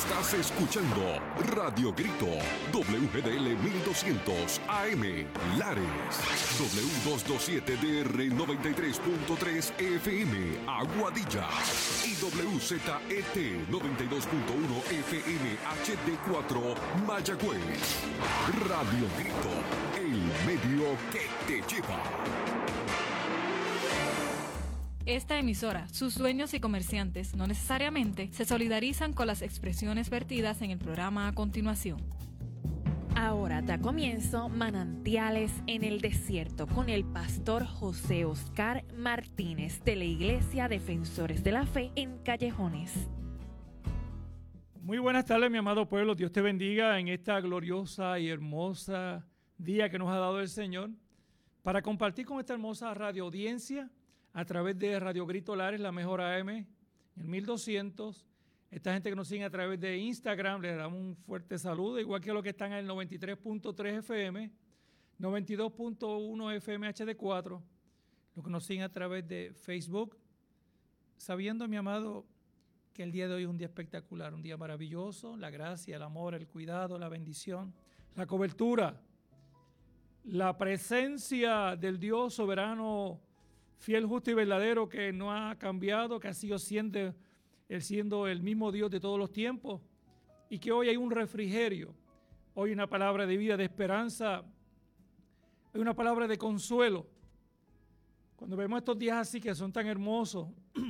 Estás escuchando Radio Grito, WGDL 1200 AM, Lares, W227DR 93.3 FM, Aguadilla, y WZET 92.1 FM HD4, Mayagüez. Radio Grito, el medio que te lleva. Esta emisora, sus dueños y comerciantes no necesariamente se solidarizan con las expresiones vertidas en el programa a continuación. Ahora da comienzo Manantiales en el Desierto con el pastor José Oscar Martínez de la Iglesia Defensores de la Fe en Callejones. Muy buenas tardes, mi amado pueblo. Dios te bendiga en esta gloriosa y hermosa día que nos ha dado el Señor para compartir con esta hermosa radio audiencia a través de Radio Grito Lares, la mejor AM, en el 1200. Esta gente que nos sigue a través de Instagram, les damos un fuerte saludo, igual que los que están en el 93.3 FM, 92.1 FM HD4, los que nos siguen a través de Facebook, sabiendo, mi amado, que el día de hoy es un día espectacular, un día maravilloso, la gracia, el amor, el cuidado, la bendición, la cobertura, la presencia del Dios soberano, fiel, justo y verdadero, que no ha cambiado, que ha sido siendo el mismo Dios de todos los tiempos, y que hoy hay un refrigerio, hoy una palabra de vida, de esperanza, hay una palabra de consuelo. Cuando vemos estos días así que son tan hermosos,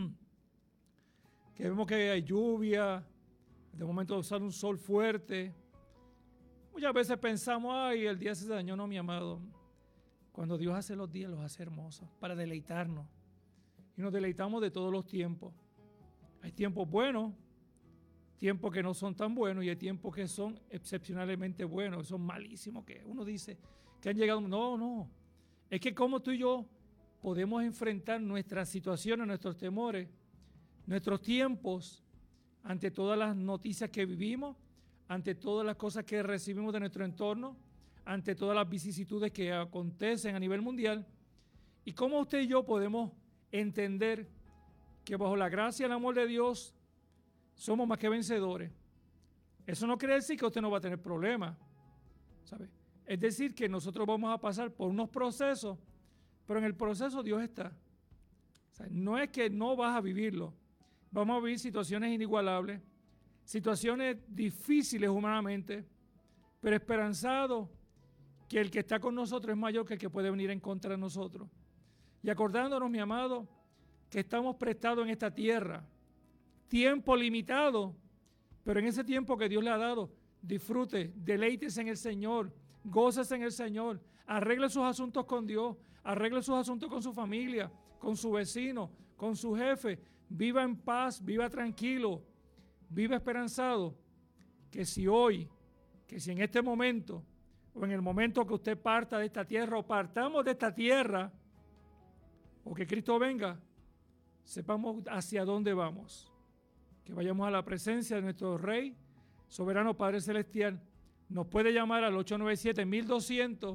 que vemos que hay lluvia, de momento sale un sol fuerte, muchas veces pensamos, ay, el día se dañó. No, mi amado. Cuando Dios hace los días, los hace hermosos para deleitarnos. Y nos deleitamos de todos los tiempos. Hay tiempos buenos, tiempos que no son tan buenos, y hay tiempos que son excepcionalmente buenos, son malísimos, que uno dice que han llegado. No. Es que como tú y yo podemos enfrentar nuestras situaciones, nuestros temores, nuestros tiempos, ante todas las noticias que vivimos, ante todas las cosas que recibimos de nuestro entorno, ante todas las vicisitudes que acontecen a nivel mundial, y cómo usted y yo podemos entender que bajo la gracia y el amor de Dios somos más que vencedores. Eso no quiere decir que usted no va a tener problemas, ¿sabe? Es decir, que nosotros vamos a pasar por unos procesos, pero en el proceso Dios está. O sea, no es que no vas a vivirlo. Vamos a vivir situaciones inigualables, situaciones difíciles humanamente, pero esperanzados que el que está con nosotros es mayor que el que puede venir en contra de nosotros. Y acordándonos, mi amado, que estamos prestados en esta tierra, tiempo limitado, pero en ese tiempo que Dios le ha dado, disfrute, deleítese en el Señor, gócese en el Señor, arregle sus asuntos con Dios, arregle sus asuntos con su familia, con su vecino, con su jefe, viva en paz, viva tranquilo, viva esperanzado, que si en este momento, o en el momento que usted parta de esta tierra, o partamos de esta tierra, o que Cristo venga, sepamos hacia dónde vamos. Que vayamos a la presencia de nuestro Rey, soberano Padre Celestial. Nos puede llamar al 897-1200,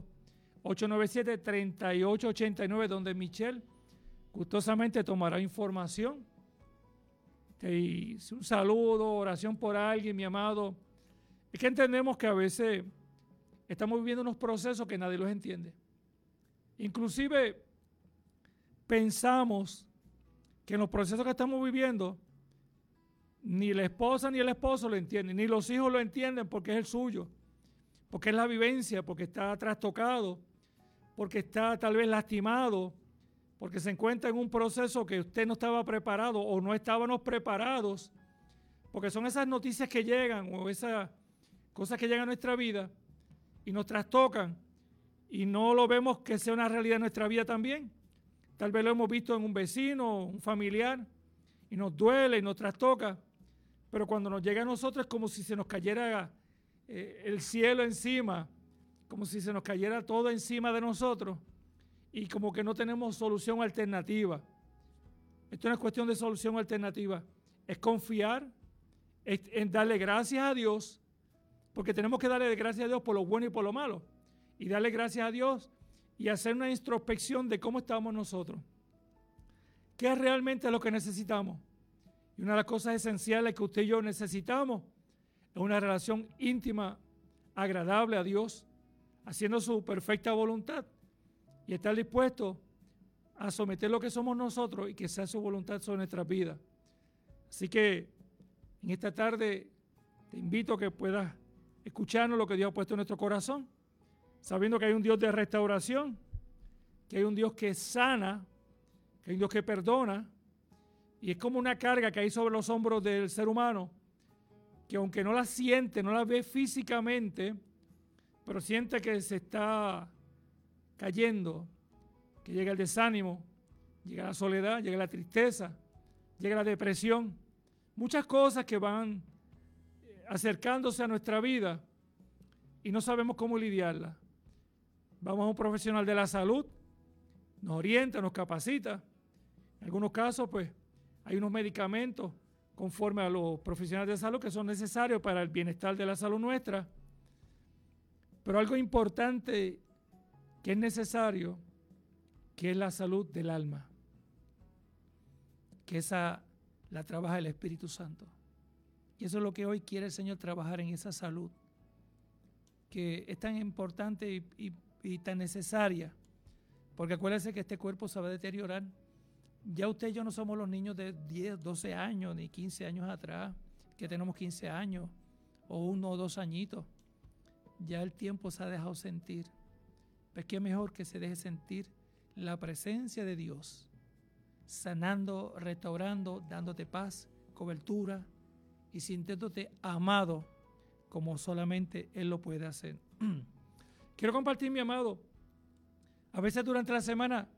897-3889, donde Michelle gustosamente tomará información. Un saludo, oración por alguien, mi amado. Es que entendemos que a veces estamos viviendo unos procesos que nadie los entiende. Inclusive pensamos que en los procesos que estamos viviendo ni la esposa ni el esposo lo entienden, ni los hijos lo entienden porque es el suyo, porque es la vivencia, porque está trastocado, porque está tal vez lastimado, porque se encuentra en un proceso que usted no estaba preparado o no estábamos preparados, porque son esas noticias que llegan o esas cosas que llegan a nuestra vida y nos trastocan y no lo vemos que sea una realidad en nuestra vida también. Tal vez lo hemos visto en un vecino, un familiar, y nos duele y nos trastoca, pero cuando nos llega a nosotros es como si se nos cayera el cielo encima, como si se nos cayera todo encima de nosotros y como que no tenemos solución alternativa. Esto no es cuestión de solución alternativa, es confiar, es en darle gracias a Dios, porque tenemos que darle gracias a Dios por lo bueno y por lo malo, y darle gracias a Dios y hacer una introspección de cómo estamos nosotros. ¿Qué es realmente lo que necesitamos? Y una de las cosas esenciales que usted y yo necesitamos en una relación íntima, agradable a Dios, haciendo su perfecta voluntad y estar dispuesto a someter lo que somos nosotros y que sea su voluntad sobre nuestras vidas. Así que en esta tarde te invito a que puedas escucharnos lo que Dios ha puesto en nuestro corazón, sabiendo que hay un Dios de restauración, que hay un Dios que sana, que hay un Dios que perdona, y es como una carga que hay sobre los hombros del ser humano, que aunque no la siente, no la ve físicamente, pero siente que se está cayendo, que llega el desánimo, llega la soledad, llega la tristeza, llega la depresión, muchas cosas que van acercándose a nuestra vida y no sabemos cómo lidiarla. Vamos a un profesional de la salud, nos orienta, nos capacita. En algunos casos, pues, hay unos medicamentos conforme a los profesionales de salud que son necesarios para el bienestar de la salud nuestra. Pero algo importante que es necesario, que es la salud del alma, que esa la trabaja el Espíritu Santo. Y eso es lo que hoy quiere el Señor, trabajar en esa salud, que es tan importante y tan necesaria, porque acuérdense que este cuerpo se va a deteriorar. Ya usted y yo no somos los niños de 10, 12 años, ni 15 años atrás, que tenemos 15 años, o 1 o 2 añitos. Ya el tiempo se ha dejado sentir. Pues qué mejor que se deje sentir la presencia de Dios, sanando, restaurando, dándote paz, cobertura y sintiéndote amado como solamente Él lo puede hacer. Quiero compartir, mi amado, a veces durante la semana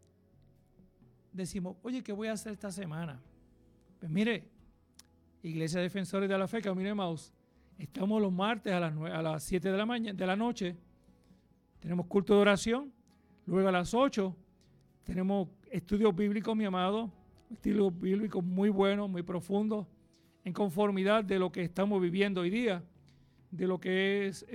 decimos, oye, ¿qué voy a hacer esta semana? Pues mire, Iglesia Defensores de la Fe, Camino de Emaús, estamos los martes a las 7 de la noche, tenemos culto de oración, luego a las 8 tenemos estudios bíblicos, mi amado, estudios bíblicos muy buenos, muy profundos, en conformidad de lo que estamos viviendo hoy día, de lo que es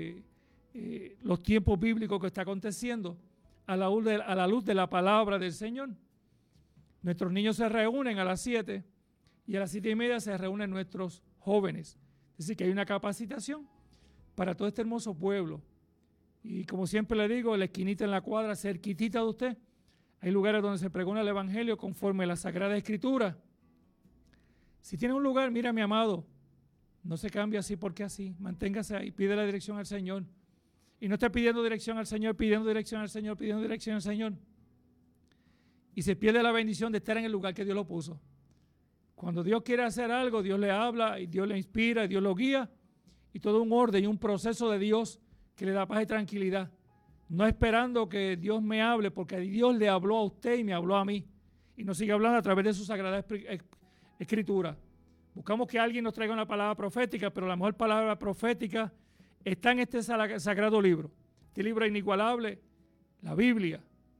los tiempos bíblicos que está aconteciendo, a la luz de la palabra del Señor. Nuestros niños se reúnen a las 7 y a las 7:30 se reúnen nuestros jóvenes. Es decir, que hay una capacitación para todo este hermoso pueblo. Y como siempre le digo, la esquinita en la cuadra, cerquitita de usted, hay lugares donde se pregona el Evangelio conforme a la Sagrada Escritura. Si tiene un lugar, mira, mi amado, no se cambie así porque así. Manténgase ahí, pide la dirección al Señor. Y no esté pidiendo dirección al Señor, pidiendo dirección al Señor, pidiendo dirección al Señor. Y se pierde la bendición de estar en el lugar que Dios lo puso. Cuando Dios quiere hacer algo, Dios le habla, y Dios le inspira, y Dios lo guía. Y todo un orden y un proceso de Dios que le da paz y tranquilidad. No esperando que Dios me hable, porque Dios le habló a usted y me habló a mí. Y nos sigue hablando a través de su Sagrada Escritura. Buscamos que alguien nos traiga una palabra profética, pero la mejor palabra profética está en este sagrado libro. Este libro inigualable, la Biblia.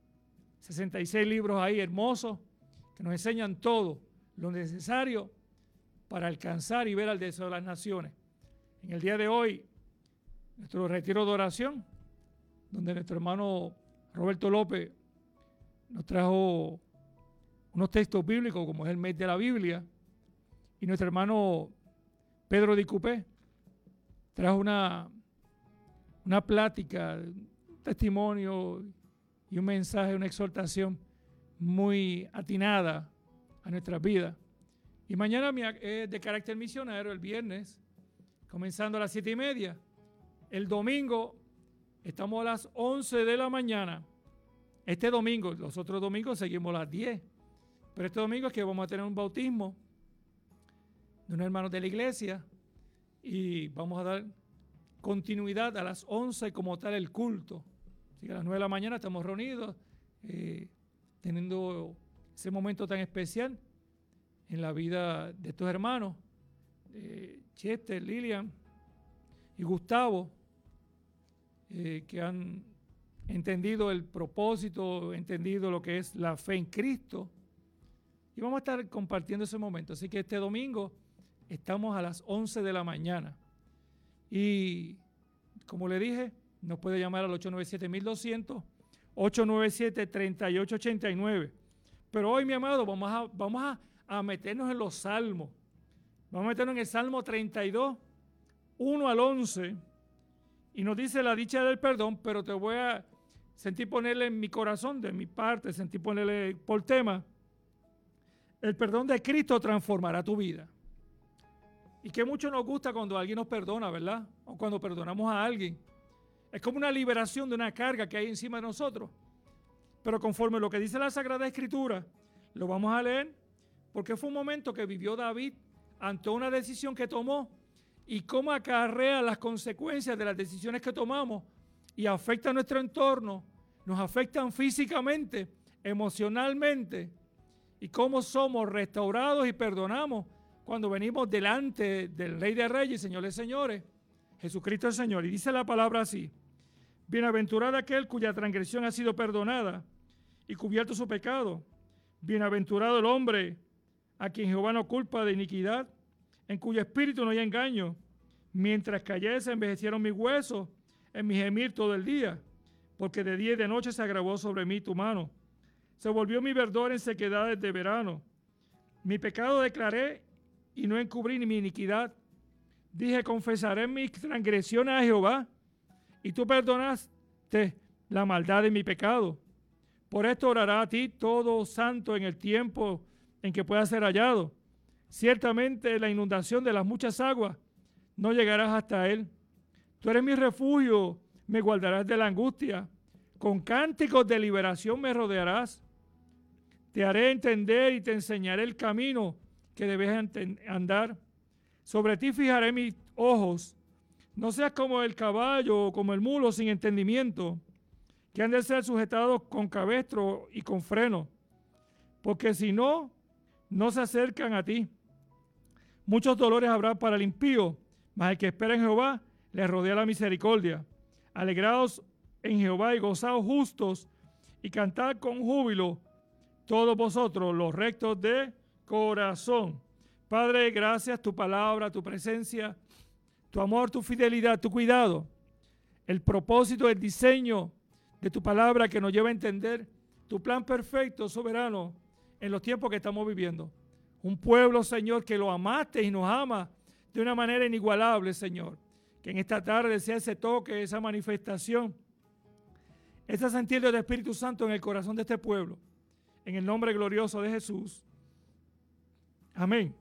66 libros ahí hermosos que nos enseñan todo lo necesario para alcanzar y ver al deseo de las naciones. En el día de hoy, nuestro retiro de oración, donde nuestro hermano Roberto López nos trajo unos textos bíblicos, como es el mes de la Biblia, y nuestro hermano Pedro Di Cupé trajo una plática, un testimonio y un mensaje, una exhortación muy atinada a nuestras vidas. Y mañana es de carácter misionero, el viernes, comenzando a las 7:30. El domingo estamos a las 11 de la mañana. Este domingo, los otros domingos seguimos a las 10. Pero este domingo es que vamos a tener un bautismo de unos hermanos de la iglesia y vamos a dar continuidad a las 11 como tal el culto. Así que a las 9 de la mañana estamos reunidos, teniendo ese momento tan especial en la vida de estos hermanos, Chester, Lilian y Gustavo, que han entendido el propósito, entendido lo que es la fe en Cristo. Y vamos a estar compartiendo ese momento. Así que este domingo estamos a las 11 de la mañana. Y como le dije, nos puede llamar al 897-1200, 897-3889. Pero hoy, mi amado, vamos a meternos en los salmos. Vamos a meternos en el Salmo 32, 1 al 11, y nos dice la dicha del perdón, pero te voy a sentir ponerle en mi corazón, de mi parte, sentir ponerle por tema, el perdón de Cristo transformará tu vida. Y que mucho nos gusta cuando alguien nos perdona, ¿verdad? O cuando perdonamos a alguien. Es como una liberación de una carga que hay encima de nosotros. Pero conforme lo que dice la Sagrada Escritura, lo vamos a leer, porque fue un momento que vivió David ante una decisión que tomó y cómo acarrea las consecuencias de las decisiones que tomamos y afecta a nuestro entorno, nos afectan físicamente, emocionalmente, y cómo somos restaurados y perdonamos cuando venimos delante del Rey de Reyes, Señor de Señores, Jesucristo el Señor. Y dice la palabra así: bienaventurado aquel cuya transgresión ha sido perdonada y cubierto su pecado. Bienaventurado el hombre a quien Jehová no culpa de iniquidad, en cuyo espíritu no hay engaño. Mientras callé se envejecieron mis huesos en mi gemir todo el día, porque de día y de noche se agravó sobre mí tu mano. Se volvió mi verdor en sequedades de verano. Mi pecado declaré y no encubrí ni mi iniquidad. Dije, confesaré mis transgresiones a Jehová, y tú perdonaste la maldad de mi pecado. Por esto orará a ti todo santo en el tiempo en que pueda ser hallado. Ciertamente la inundación de las muchas aguas no llegarás hasta él. Tú eres mi refugio, me guardarás de la angustia. Con cánticos de liberación me rodearás. Te haré entender y te enseñaré el camino que debes andar. Sobre ti fijaré mis ojos. No seas como el caballo o como el mulo sin entendimiento, que han de ser sujetados con cabestro y con freno, porque si no, no se acercan a ti. Muchos dolores habrá para el impío, mas el que espera en Jehová le rodea la misericordia. Alegraos en Jehová y gozaos justos, y cantad con júbilo todos vosotros los rectos de corazón. Padre, gracias, tu palabra, tu presencia, tu amor, tu fidelidad, tu cuidado, el propósito, el diseño de tu palabra que nos lleva a entender tu plan perfecto, soberano, en los tiempos que estamos viviendo. Un pueblo, Señor, que lo amaste y nos ama de una manera inigualable, Señor. Que en esta tarde sea ese toque, esa manifestación, ese sentir del Espíritu Santo en el corazón de este pueblo. En el nombre glorioso de Jesús. Amén.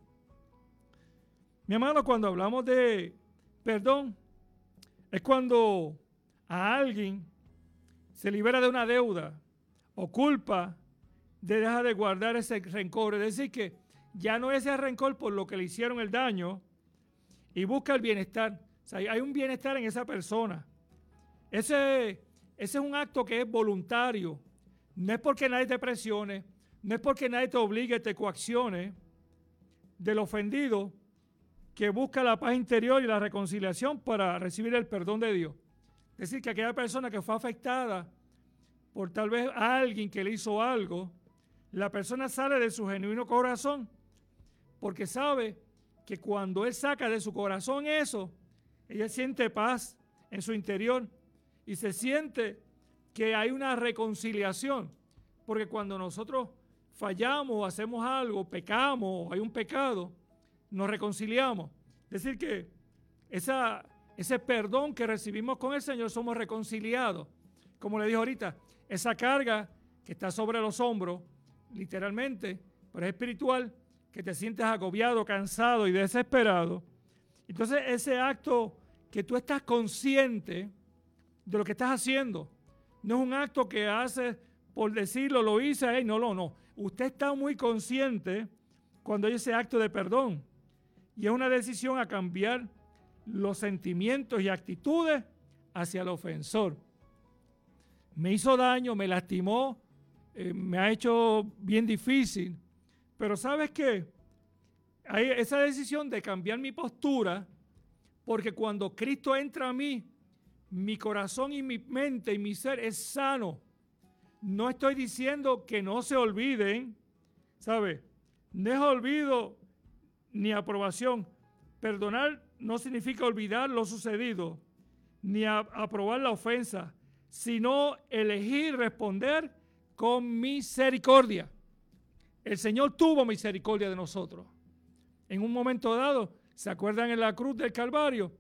Mi hermano, cuando hablamos de perdón, es cuando a alguien se libera de una deuda o culpa, deja de guardar ese rencor. Es decir, que ya no es ese rencor por lo que le hicieron el daño y busca el bienestar. O sea, hay un bienestar en esa persona. Ese es un acto que es voluntario. No es porque nadie te presione, no es porque nadie te obligue, te coaccione, del ofendido que busca la paz interior y la reconciliación para recibir el perdón de Dios. Es decir, que aquella persona que fue afectada por tal vez a alguien que le hizo algo, la persona sale de su genuino corazón porque sabe que cuando él saca de su corazón eso, ella siente paz en su interior y se siente que hay una reconciliación, porque cuando nosotros fallamos, hacemos algo, pecamos, hay un pecado, nos reconciliamos. Es decir que ese perdón que recibimos con el Señor, somos reconciliados. Como le dije ahorita, esa carga que está sobre los hombros, literalmente, pero es espiritual, que te sientes agobiado, cansado y desesperado. Entonces ese acto que tú estás consciente de lo que estás haciendo, no es un acto que haces por decirlo, lo hice, no. Usted está muy consciente cuando hay ese acto de perdón. Y es una decisión a cambiar los sentimientos y actitudes hacia el ofensor. Me hizo daño, me lastimó, me ha hecho bien difícil. Pero ¿sabes qué? Hay esa decisión de cambiar mi postura, porque cuando Cristo entra a mí, mi corazón y mi mente y mi ser es sano. No estoy diciendo que no se olviden, ¿sabe? No es olvido ni aprobación. Perdonar no significa olvidar lo sucedido, ni aprobar la ofensa, sino elegir responder con misericordia. El Señor tuvo misericordia de nosotros. En un momento dado, ¿se acuerdan en la cruz del Calvario?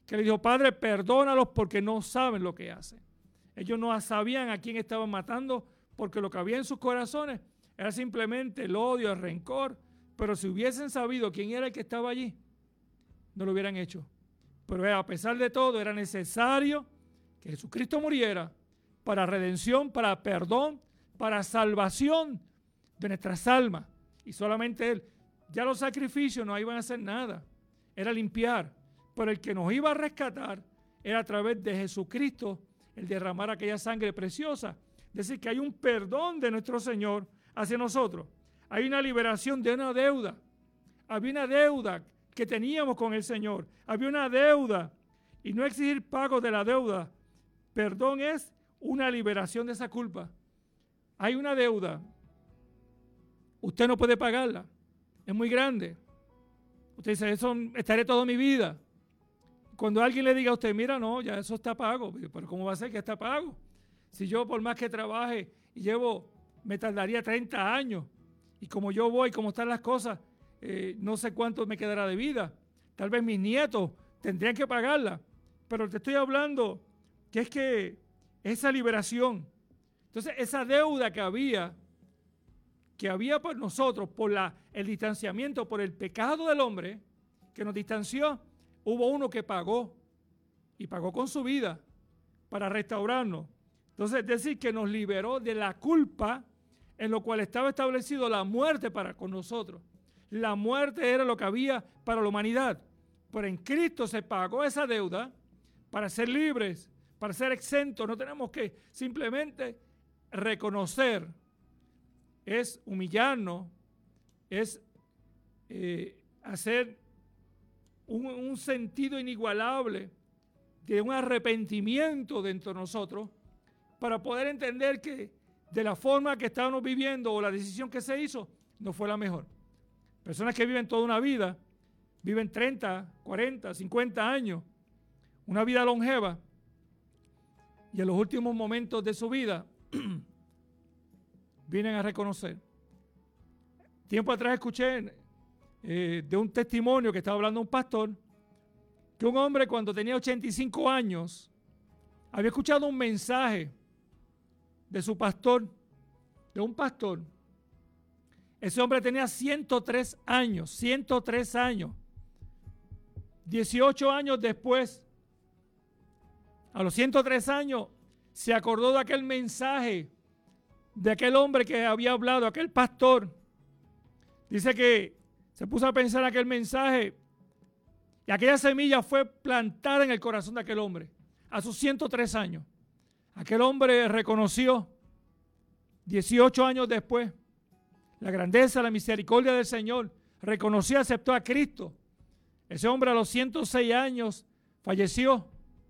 que le dijo, Padre, perdónalos porque no saben lo que hacen. Ellos no sabían a quién estaban matando, porque lo que había en sus corazones era simplemente el odio, el rencor. Pero si hubiesen sabido quién era el que estaba allí, no lo hubieran hecho. Pero a pesar de todo, era necesario que Jesucristo muriera para redención, para perdón, para salvación de nuestras almas. Y solamente Él. Ya los sacrificios no iban a hacer nada. Era limpiar. Pero el que nos iba a rescatar era a través de Jesucristo, el derramar aquella sangre preciosa. Es decir, que hay un perdón de nuestro Señor hacia nosotros. Hay una liberación de una deuda. Había una deuda que teníamos con el Señor. Había una deuda. Y no exigir pago de la deuda. Perdón es una liberación de esa culpa. Hay una deuda. Usted no puede pagarla. Es muy grande. Usted dice, eso estaré toda mi vida. Cuando alguien le diga a usted, mira, no, ya eso está pago. Pero ¿cómo va a ser que está pago? Si yo por más que trabaje y me tardaría 30 años. Y como yo voy, como están las cosas, no sé cuánto me quedará de vida. Tal vez mis nietos tendrían que pagarla. Pero te estoy hablando que es que esa liberación. Entonces, esa deuda que había por nosotros, por el distanciamiento, por el pecado del hombre, que nos distanció, hubo uno que pagó, y pagó con su vida, para restaurarnos. Entonces, es decir, que nos liberó de la culpa, en lo cual estaba establecido la muerte con nosotros. La muerte era lo que había para la humanidad. Pero en Cristo se pagó esa deuda para ser libres, para ser exentos. No tenemos que simplemente reconocer, es humillarnos, es hacer un sentido inigualable de un arrepentimiento dentro de nosotros para poder entender que de la forma que estábamos viviendo o la decisión que se hizo no fue la mejor. Personas que viven toda una vida, viven 30, 40, 50 años, una vida longeva, y en los últimos momentos de su vida vienen a reconocer. Tiempo atrás escuché de un testimonio que estaba hablando un pastor, que un hombre cuando tenía 85 años había escuchado un mensaje de su pastor, de un pastor. Ese hombre tenía 103 años, 18 años después, a los 103 años, se acordó de aquel mensaje, de aquel hombre que había hablado, aquel pastor. Dice que se puso a pensar en aquel mensaje y aquella semilla fue plantada en el corazón de aquel hombre a sus 103 años. Aquel hombre reconoció 18 años después la grandeza, la misericordia del Señor. Reconoció y aceptó a Cristo. Ese hombre a los 106 años falleció.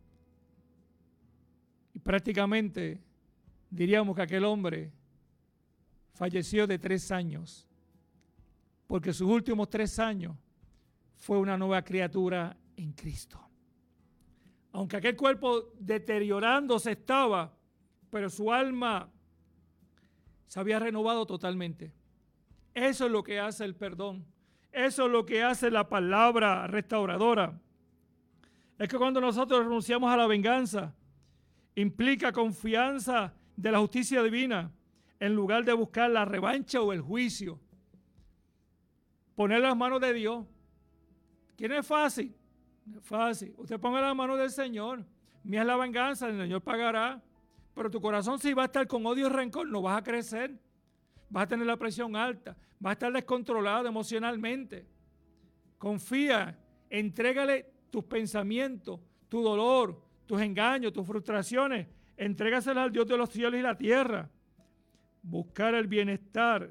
Y prácticamente diríamos que aquel hombre falleció de 3 años. Porque sus últimos 3 años fue una nueva criatura en Cristo. Aunque aquel cuerpo deteriorándose estaba, pero su alma se había renovado totalmente. Eso es lo que hace el perdón. Eso es lo que hace la palabra restauradora. Es que cuando nosotros renunciamos a la venganza, implica confianza de la justicia divina en lugar de buscar la revancha o el juicio. Poner las manos de Dios. ¿Quién es fácil? No es fácil. Usted ponga las manos del Señor. Mía es la venganza, el Señor pagará. Pero tu corazón, si va a estar con odio y rencor, no vas a crecer. Vas a tener la presión alta. Vas a estar descontrolado emocionalmente. Confía. Entrégale tus pensamientos, tu dolor, tus engaños, tus frustraciones. Entrégaselas al Dios de los cielos y la tierra. Buscar el bienestar.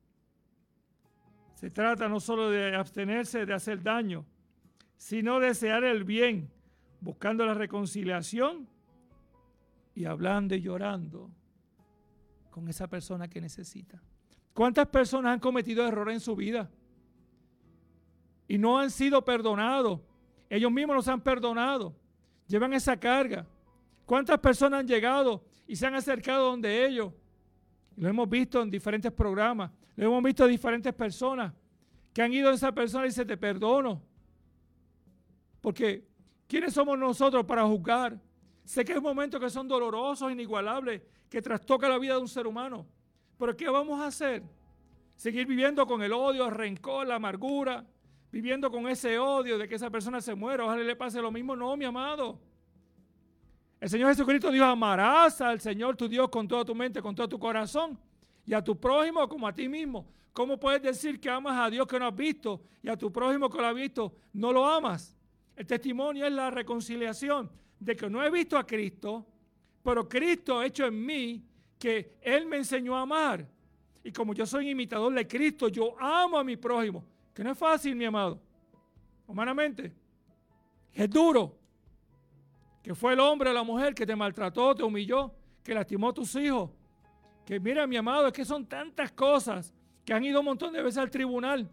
Se trata no solo de abstenerse de hacer daño, sino desear el bien, buscando la reconciliación y hablando y llorando con esa persona que necesita. ¿Cuántas personas han cometido errores en su vida y no han sido perdonados? Ellos mismos los han perdonado, llevan esa carga. ¿Cuántas personas han llegado y se han acercado donde ellos? Lo hemos visto en diferentes programas, lo hemos visto en diferentes personas que han ido a esa persona y dicen, te perdono. Porque ¿Quiénes somos nosotros para juzgar? Sé que hay momentos que son dolorosos, inigualables, que trastocan la vida de un ser humano. Pero ¿qué vamos a hacer? ¿Seguir viviendo con el odio, el rencor, la amargura? ¿Viviendo con ese odio de que esa persona se muera? Ojalá le pase lo mismo. No, mi amado. El Señor Jesucristo dijo, amarás al Señor tu Dios con toda tu mente, con todo tu corazón, y a tu prójimo como a ti mismo. ¿Cómo puedes decir que amas a Dios que no has visto y a tu prójimo que lo has visto no lo amas? El testimonio es la reconciliación de que no he visto a Cristo, pero Cristo ha hecho en mí que Él me enseñó a amar. Y como yo soy imitador de Cristo, yo amo a mi prójimo. Que no es fácil, mi amado. Humanamente. Es duro. Que fue el hombre o la mujer que te maltrató, te humilló, que lastimó a tus hijos. Que mira, mi amado, es que son tantas cosas que han ido un montón de veces al tribunal.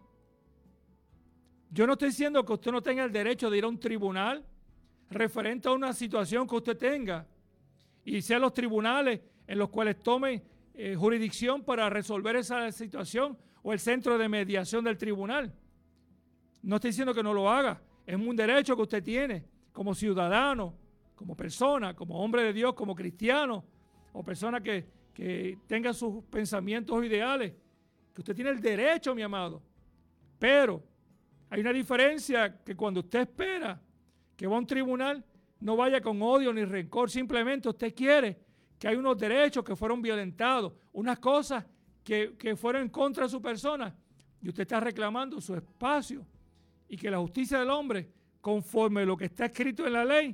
Yo no estoy diciendo que usted no tenga el derecho de ir a un tribunal referente a una situación que usted tenga y sean los tribunales en los cuales tomen jurisdicción para resolver esa situación o el centro de mediación del tribunal. No estoy diciendo que no lo haga, es un derecho que usted tiene como ciudadano, como persona, como hombre de Dios, como cristiano o persona que tenga sus pensamientos o ideales, que usted tiene el derecho, mi amado. Pero hay una diferencia, que cuando usted espera que va a un tribunal, no vaya con odio ni rencor, simplemente usted quiere que hay unos derechos que fueron violentados, unas cosas que fueron en contra de su persona, y usted está reclamando su espacio, y que la justicia del hombre, conforme a lo que está escrito en la ley,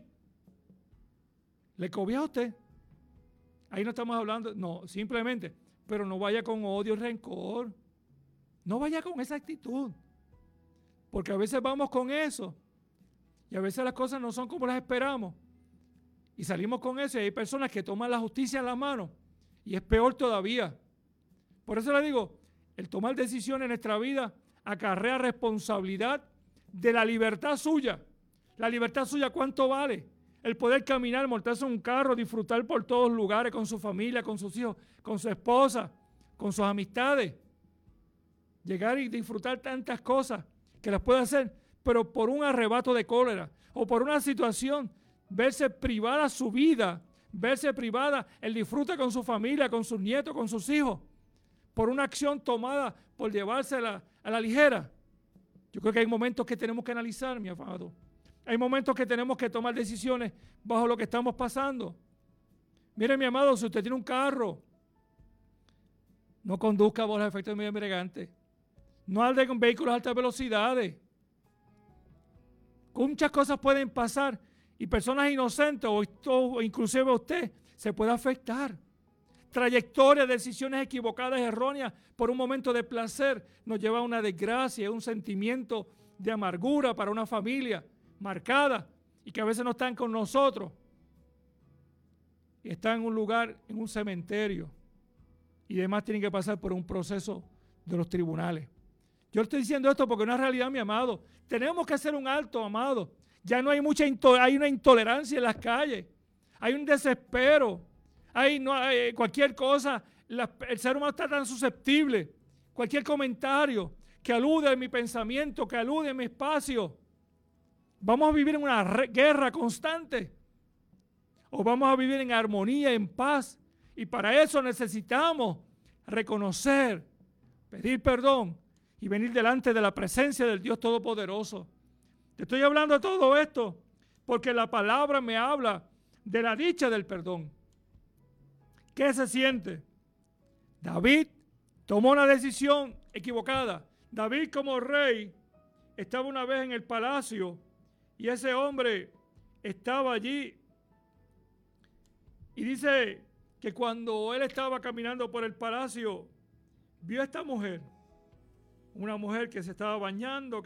le cobija a usted. Ahí no estamos hablando, no, simplemente, pero no vaya con odio y rencor, no vaya con esa actitud, porque a veces vamos con eso, y a veces las cosas no son como las esperamos, y salimos con eso, y hay personas que toman la justicia en las manos, y es peor todavía. Por eso le digo, el tomar decisiones en nuestra vida acarrea responsabilidad de la libertad suya. La libertad suya, ¿cuánto vale? El poder caminar, montarse en un carro, disfrutar por todos lugares con su familia, con sus hijos, con su esposa, con sus amistades. Llegar y disfrutar tantas cosas que las puede hacer, pero por un arrebato de cólera o por una situación, verse privada su vida, verse privada el disfrute con su familia, con sus nietos, con sus hijos, por una acción tomada por llevársela a la ligera. Yo creo que hay momentos que tenemos que analizar, mi amado. Hay momentos que tenemos que tomar decisiones bajo lo que estamos pasando. Mire, mi amado, si usted tiene un carro, no conduzca bajo los efectos de medio embriagante. No ande con vehículos a altas velocidades. Muchas cosas pueden pasar y personas inocentes o inclusive usted se puede afectar. Trayectorias, decisiones equivocadas, erróneas por un momento de placer nos lleva a una desgracia, un sentimiento de amargura para una familia marcada y que a veces no están con nosotros y están en un lugar, en un cementerio y demás tienen que pasar por un proceso de los tribunales. Yo estoy diciendo esto porque es una realidad, mi amado. Tenemos que hacer un alto, amado. Ya no hay hay una intolerancia en las calles, hay un desespero, hay cualquier cosa, el ser humano está tan susceptible, cualquier comentario que alude a mi pensamiento, que alude a mi espacio. ¿Vamos a vivir en una guerra constante? ¿O vamos a vivir en armonía, en paz? Y para eso necesitamos reconocer, pedir perdón y venir delante de la presencia del Dios Todopoderoso. Te estoy hablando de todo esto porque la palabra me habla de la dicha del perdón. ¿Qué se siente? David tomó una decisión equivocada. David como rey estaba una vez en el palacio y ese hombre estaba allí y dice que cuando él estaba caminando por el palacio vio a esta mujer, una mujer que se estaba bañando,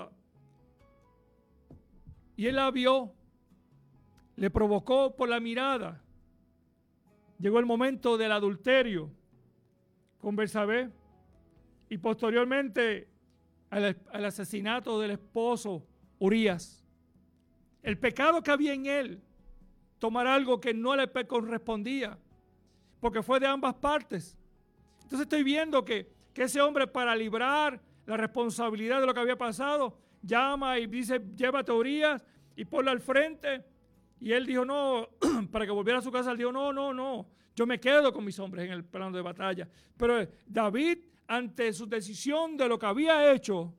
y él la vio, le provocó por la mirada. Llegó el momento del adulterio con Betsabé y posteriormente al asesinato del esposo Urías. El pecado que había en él, tomar algo que no le correspondía, porque fue de ambas partes. Entonces estoy viendo que ese hombre, para librar la responsabilidad de lo que había pasado, llama y dice, llévate a Urías, y ponla al frente. Y él dijo, no, para que volviera a su casa, él dijo, no, yo me quedo con mis hombres en el plano de batalla. Pero David, ante su decisión de lo que había hecho,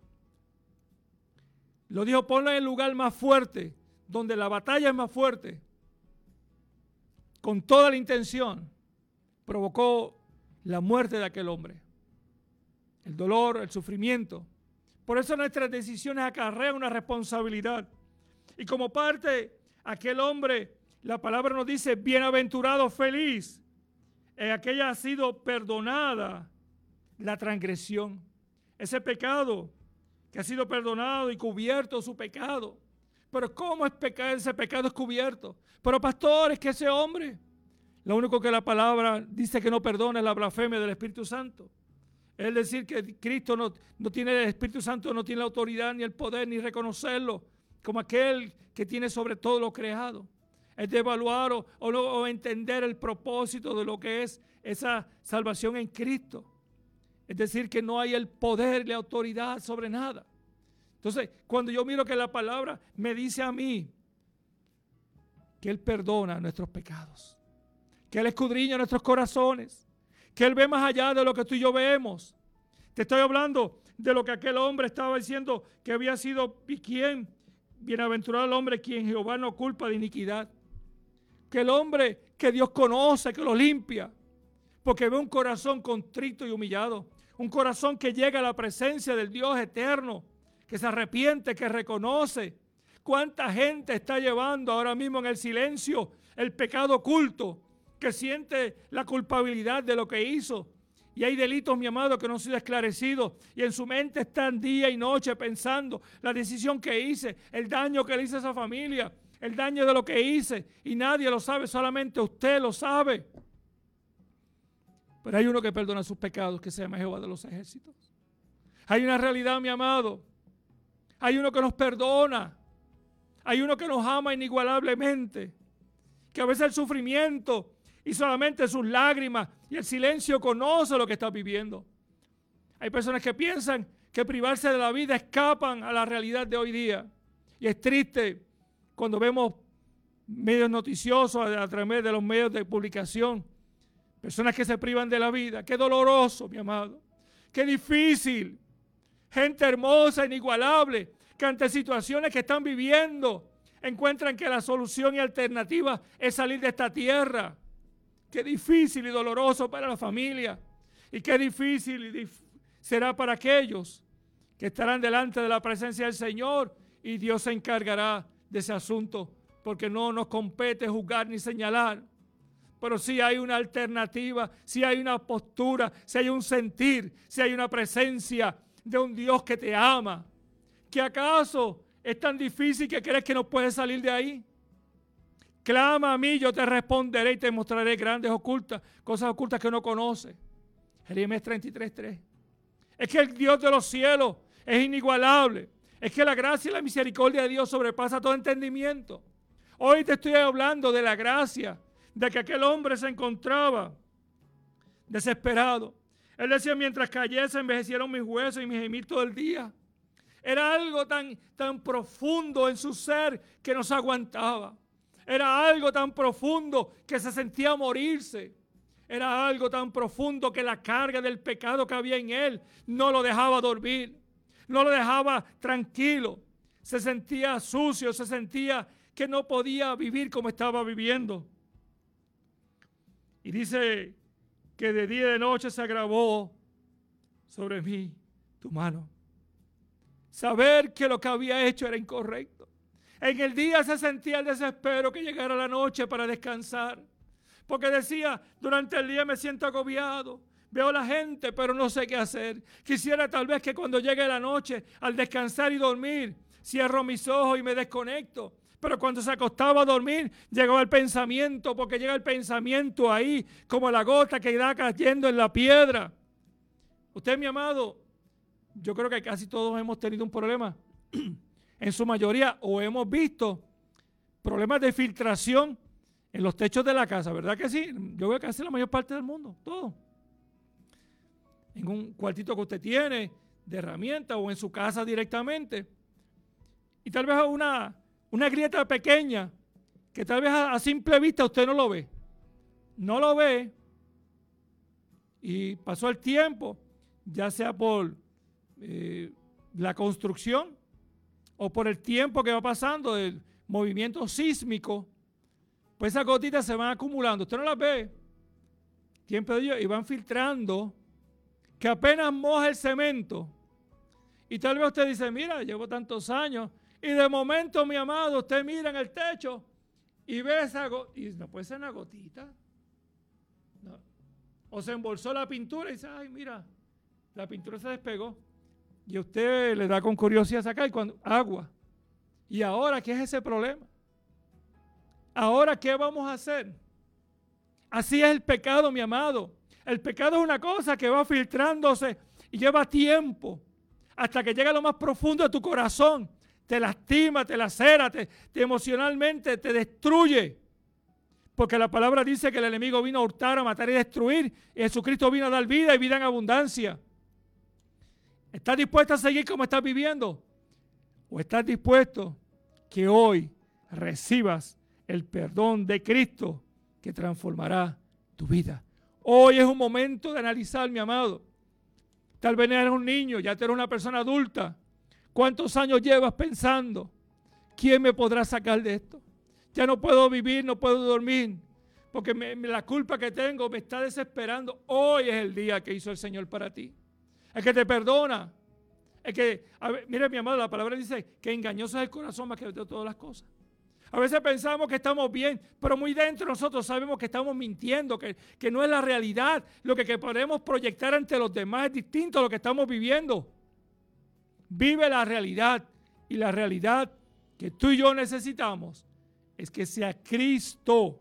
lo dijo, ponlo en el lugar más fuerte, donde la batalla es más fuerte. Con toda la intención, provocó la muerte de aquel hombre. El dolor, el sufrimiento. Por eso nuestras decisiones acarrean una responsabilidad. Y como parte, aquel hombre, la palabra nos dice, bienaventurado, feliz, en aquella ha sido perdonada la transgresión. Ese pecado que ha sido perdonado y cubierto su pecado. Pero ¿cómo es ese pecado es cubierto? Pero pastor, es que ese hombre, lo único que la palabra dice que no perdona es la blasfemia del Espíritu Santo. Es decir, que Cristo no tiene, el Espíritu Santo no tiene la autoridad ni el poder ni reconocerlo como aquel que tiene sobre todo lo creado. Es de evaluar o entender el propósito de lo que es esa salvación en Cristo. Es decir, que no hay el poder y la autoridad sobre nada. Entonces, cuando yo miro que la palabra me dice a mí que Él perdona nuestros pecados, que Él escudriña nuestros corazones, que Él ve más allá de lo que tú y yo vemos. Te estoy hablando de lo que aquel hombre estaba diciendo, que había sido, ¿y quién? Bienaventurado el hombre quien Jehová no culpa de iniquidad. Que el hombre que Dios conoce, que lo limpia, porque ve un corazón contrito y humillado, un corazón que llega a la presencia del Dios eterno, que se arrepiente, que reconoce. ¿Cuánta gente está llevando ahora mismo en el silencio el pecado oculto, que siente la culpabilidad de lo que hizo? Y hay delitos, mi amado, que no han sido esclarecidos. Y en su mente están día y noche pensando la decisión que hice, el daño que le hice a esa familia, el daño de lo que hice. Y nadie lo sabe, solamente usted lo sabe. Pero hay uno que perdona sus pecados, que se llama Jehová de los ejércitos. Hay una realidad, mi amado. Hay uno que nos perdona. Hay uno que nos ama inigualablemente. Que a veces el sufrimiento y solamente sus lágrimas y el silencio conoce lo que está viviendo. Hay personas que piensan que privarse de la vida escapan a la realidad de hoy día. Y es triste cuando vemos medios noticiosos a través de los medios de publicación. Personas que se privan de la vida. Qué doloroso, mi amado. Qué difícil. Gente hermosa, inigualable, que ante situaciones que están viviendo encuentran que la solución y alternativa es salir de esta tierra. Qué difícil y doloroso para la familia. Y qué difícil será para aquellos que estarán delante de la presencia del Señor y Dios se encargará de ese asunto, porque no nos compete juzgar ni señalar. Pero sí hay una alternativa, sí hay una postura, sí hay un sentir, sí hay una presencia de un Dios que te ama. ¿Que acaso es tan difícil que crees que no puedes salir de ahí? Clama a mí, yo te responderé y te mostraré grandes ocultas, cosas ocultas que no conoces. Jeremías 33:3. Es que el Dios de los cielos es inigualable. Es que la gracia y la misericordia de Dios sobrepasa todo entendimiento. Hoy te estoy hablando de la gracia, de que aquel hombre se encontraba desesperado. Él decía, mientras cayese envejecieron mis huesos y mi gemir todo el día. Era algo tan profundo en su ser que no se aguantaba. Era algo tan profundo que se sentía morirse. Era algo tan profundo que la carga del pecado que había en él no lo dejaba dormir. No lo dejaba tranquilo. Se sentía sucio, se sentía que no podía vivir como estaba viviendo. Y dice que de día y de noche se agravó sobre mí tu mano. Saber que lo que había hecho era incorrecto. En el día se sentía el desespero que llegara la noche para descansar. Porque decía, durante el día me siento agobiado. Veo a la gente, pero no sé qué hacer. Quisiera tal vez que cuando llegue la noche, al descansar y dormir, cierro mis ojos y me desconecto. Pero cuando se acostaba a dormir, llegaba el pensamiento, porque llega el pensamiento ahí, como la gota que va cayendo en la piedra. Usted, mi amado, yo creo que casi todos hemos tenido un problema. En su mayoría, o hemos visto problemas de filtración en los techos de la casa, ¿verdad que sí? Yo veo casi la mayor parte del mundo, todo. En un cuartito que usted tiene de herramientas o en su casa directamente. Y tal vez una grieta pequeña que tal vez a simple vista usted no lo ve. No lo ve y pasó el tiempo, ya sea por la construcción o por el tiempo que va pasando, el movimiento sísmico, pues esas gotitas se van acumulando. Usted no las ve. Tiempo de ellos y van filtrando que apenas moja el cemento. Y tal vez usted dice, mira, llevo tantos años y de momento, mi amado, usted mira en el techo y ve esa gotita. Y no puede ser una gotita. No. O se embolsó la pintura y dice, ay, mira, la pintura se despegó. Y a usted le da con curiosidad sacar agua. ¿Y ahora qué es ese problema? ¿Ahora qué vamos a hacer? Así es el pecado, mi amado. El pecado es una cosa que va filtrándose y lleva tiempo hasta que llega a lo más profundo de tu corazón. Te lastima, te lacera, te emocionalmente te destruye. Porque la palabra dice que el enemigo vino a hurtar, a matar y destruir. Y Jesucristo vino a dar vida y vida en abundancia. ¿Estás dispuesto a seguir como estás viviendo? ¿O estás dispuesto que hoy recibas el perdón de Cristo que transformará tu vida? Hoy es un momento de analizar, mi amado. Tal vez eres un niño, ya eres una persona adulta. ¿Cuántos años llevas pensando? ¿Quién me podrá sacar de esto? Ya no puedo vivir, no puedo dormir, porque la culpa que tengo me está desesperando. Hoy es el día que hizo el Señor para ti. El que te perdona. El que, mire, mi amado, la palabra dice que engañoso es el corazón más que de todas las cosas. A veces pensamos que estamos bien, pero muy dentro nosotros sabemos que estamos mintiendo, que no es la realidad. Lo que podemos proyectar ante los demás es distinto a lo que estamos viviendo. Vive la realidad, y la realidad que tú y yo necesitamos es que sea Cristo,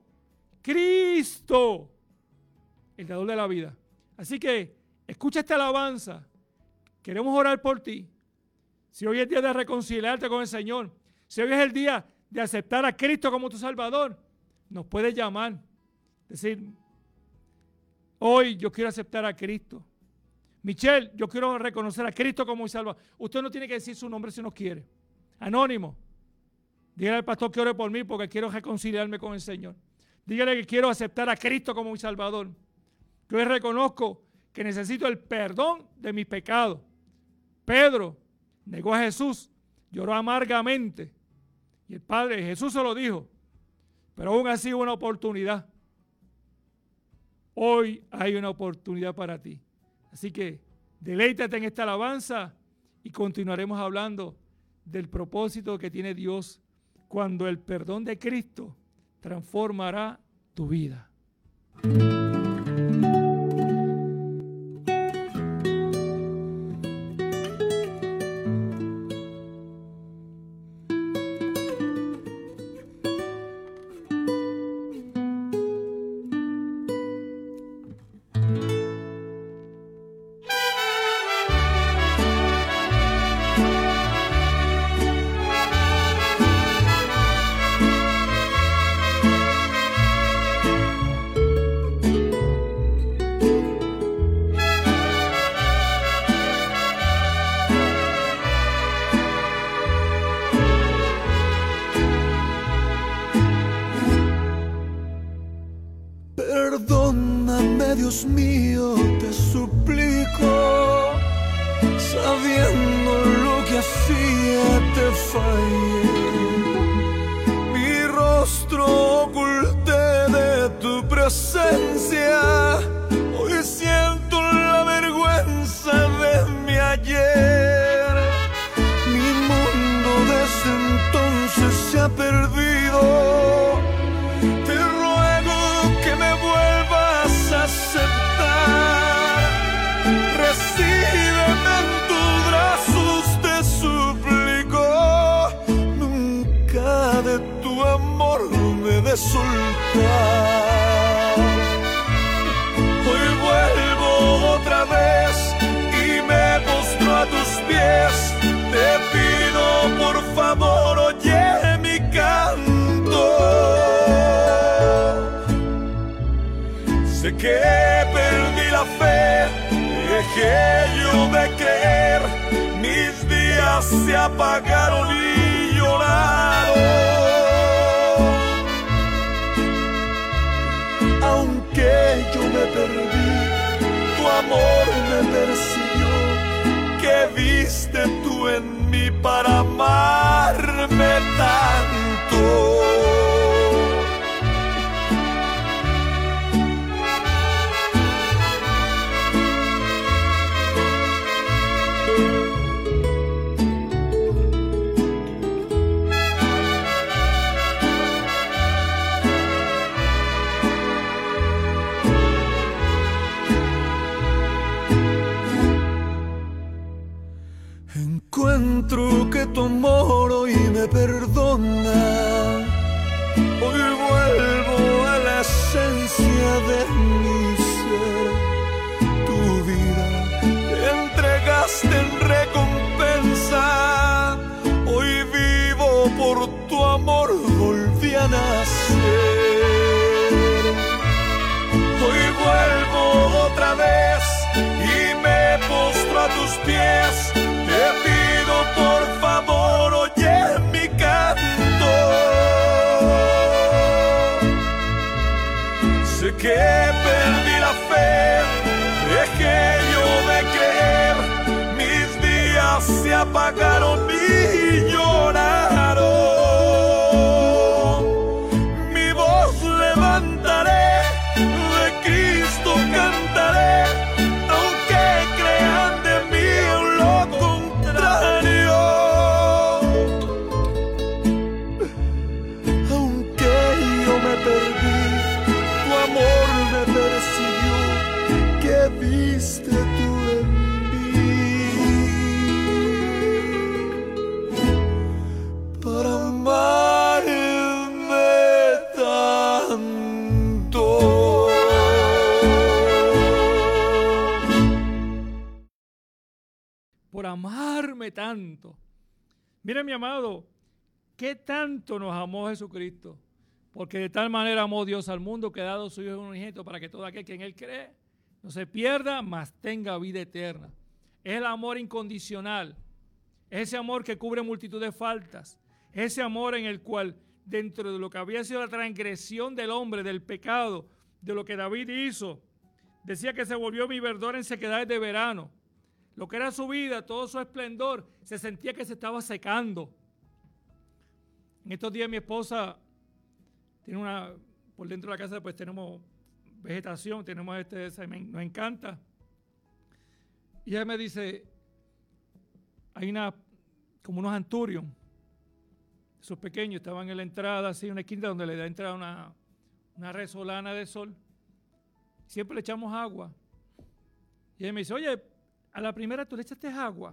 el dador de la vida. Así que escucha esta alabanza. Queremos orar por ti. Si hoy es el día de reconciliarte con el Señor, si hoy es el día de aceptar a Cristo como tu Salvador, nos puedes llamar. Decir, hoy yo quiero aceptar a Cristo. Michelle, yo quiero reconocer a Cristo como mi Salvador. Usted no tiene que decir su nombre si no quiere. Anónimo. Dígale al pastor que ore por mí porque quiero reconciliarme con el Señor. Dígale que quiero aceptar a Cristo como mi Salvador. Que hoy reconozco que necesito el perdón de mis pecados. Pedro negó a Jesús, lloró amargamente. Y el Padre, Jesús se lo dijo, pero aún así hubo una oportunidad. Hoy hay una oportunidad para ti. Así que deleítate en esta alabanza y continuaremos hablando del propósito que tiene Dios cuando el perdón de Cristo transformará tu vida. Dios mío, te suplico, sabiendo lo que hacía te fallé. Mi rostro oculté de tu presencia, hoy siento la vergüenza de mi ayer. Mi mundo desde entonces se ha perdido. Aceptar, recíbeme en tus brazos, te suplico, nunca de tu amor me des soltar. Hoy vuelvo otra vez y me postro a tus pies, te pido por favor, oye mi canto. Sé que perdí la fe, dejé yo de creer, mis días se apagaron y lloraron. viste tú en mí para amarme tanto? Encuentro que tu amor hoy me perdona. Hoy vuelvo a la esencia de mi ser. Tu vida entregaste en recompensa. Hoy vivo por tu amor, volví a nacer. Hoy vuelvo otra vez y me postro a tus pies. Te pido por favor, oye mi canto. Sé que perdí la fe, dejé yo de creer. Mis días se apagaron y lloraron. Mi voz levantaré, de Cristo cantaré. Viste tú en mí para amarme tanto. Por amarme tanto. Mira, mi amado, qué tanto nos amó Jesucristo, porque de tal manera amó Dios al mundo que ha dado su Hijo unigénito para que todo aquel que en él cree no se pierda, mas tenga vida eterna. Es el amor incondicional. Es ese amor que cubre multitud de faltas. Es ese amor en el cual, dentro de lo que había sido la transgresión del hombre, del pecado, de lo que David hizo, decía que se volvió mi verdor en sequedades de verano. Lo que era su vida, todo su esplendor, se sentía que se estaba secando. En estos días mi esposa tiene por dentro de la casa pues tenemos vegetación, tenemos nos encanta. Y ella me dice, hay como unos anturios, esos pequeños, estaban en la entrada, así, una esquina donde le da entrada una resolana de sol. Siempre le echamos agua. Y ella me dice, oye, a la primera tú le echaste agua.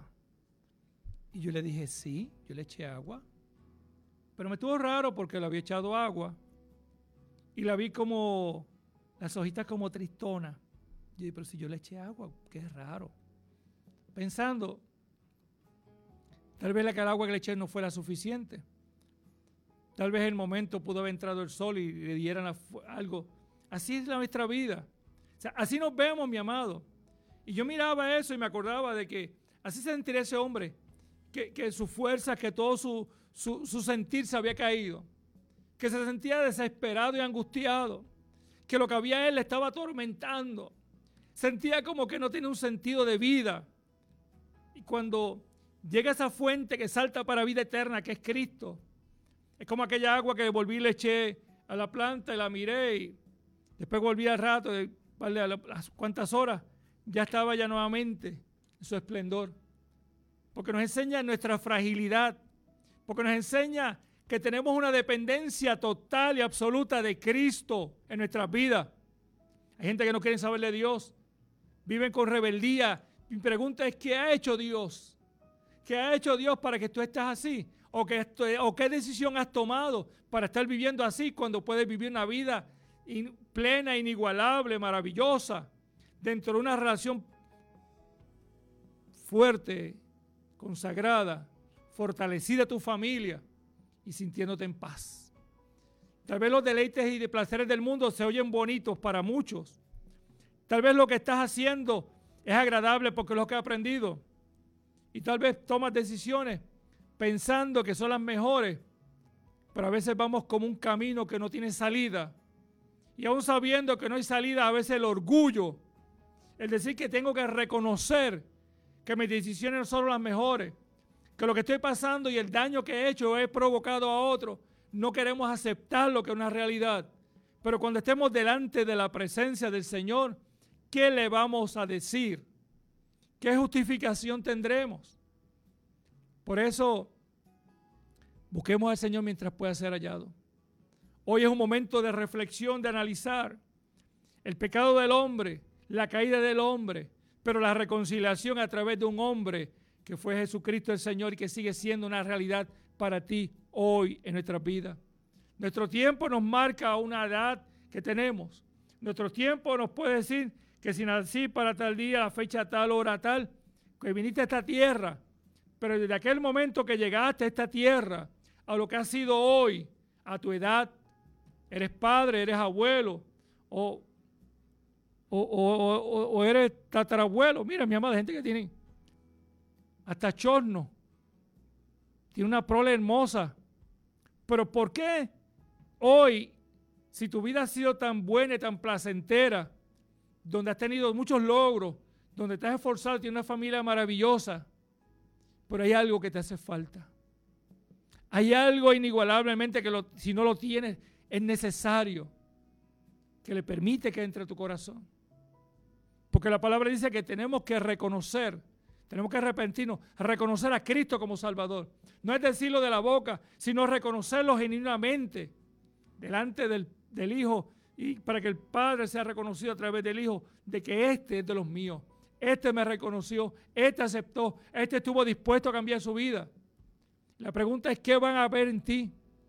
Y yo le dije, sí, yo le eché agua. Pero me estuvo raro porque le había echado agua. Y la vi como las hojitas como tristonas. Yo dije, pero si yo le eché agua, qué raro. Pensando, tal vez el agua que le eché no fuera suficiente. Tal vez en el momento pudo haber entrado el sol y le dieran algo. Así es nuestra vida. O sea, así nos vemos, mi amado. Y yo miraba eso y me acordaba de que así se sentiría ese hombre, que su fuerza, que todo su sentir se había caído, que se sentía desesperado y angustiado, que lo que había en él le estaba atormentando, sentía como que no tiene un sentido de vida. Y cuando llega esa fuente que salta para vida eterna, que es Cristo, es como aquella agua que volví y le eché a la planta y la miré y después volví al rato, a las cuantas horas, ya estaba ya nuevamente en su esplendor. Porque nos enseña nuestra fragilidad, porque nos enseña que tenemos una dependencia total y absoluta de Cristo en nuestras vidas. Hay gente que no quiere saber de Dios, viven con rebeldía. Mi pregunta es, ¿qué ha hecho Dios? ¿Qué ha hecho Dios para que tú estés así? ¿O qué decisión has tomado para estar viviendo así cuando puedes vivir una vida plena, inigualable, maravillosa, dentro de una relación fuerte, consagrada, fortalecida tu familia y sintiéndote en paz? Tal vez los deleites y de placeres del mundo se oyen bonitos para muchos. Tal vez lo que estás haciendo es agradable porque es lo que has aprendido. Y tal vez tomas decisiones pensando que son las mejores, pero a veces vamos como un camino que no tiene salida. Y aún sabiendo que no hay salida, a veces el orgullo, el decir que tengo que reconocer que mis decisiones no son las mejores, que lo que estoy pasando y el daño que he hecho he provocado a otro. No queremos aceptar lo que es una realidad. Pero cuando estemos delante de la presencia del Señor, ¿qué le vamos a decir? ¿Qué justificación tendremos? Por eso, busquemos al Señor mientras pueda ser hallado. Hoy es un momento de reflexión, de analizar el pecado del hombre, la caída del hombre, pero la reconciliación a través de un hombre que fue Jesucristo el Señor y que sigue siendo una realidad para ti hoy en nuestras vidas. Nuestro tiempo nos marca una edad que tenemos. Nuestro tiempo nos puede decir que si nací para tal día, la fecha tal, hora tal, que viniste a esta tierra, pero desde aquel momento que llegaste a esta tierra, a lo que has sido hoy, a tu edad, eres padre, eres abuelo, o eres tatarabuelo. Mira, mi amada, gente que tiene hasta chorno, tiene una prole hermosa. Pero ¿por qué hoy, si tu vida ha sido tan buena y tan placentera, donde has tenido muchos logros, donde te has esforzado, tienes una familia maravillosa, pero hay algo que te hace falta? Hay algo inigualablemente que si no lo tienes, es necesario, que le permite que entre a tu corazón. Porque la palabra dice que tenemos que reconocer, tenemos que arrepentirnos, reconocer a Cristo como Salvador. No es decirlo de la boca, sino reconocerlo genuinamente delante del Hijo, y para que el Padre sea reconocido a través del Hijo, de que este es de los míos. Este me reconoció, este aceptó, este estuvo dispuesto a cambiar su vida. La pregunta es, ¿qué van a ver en ti?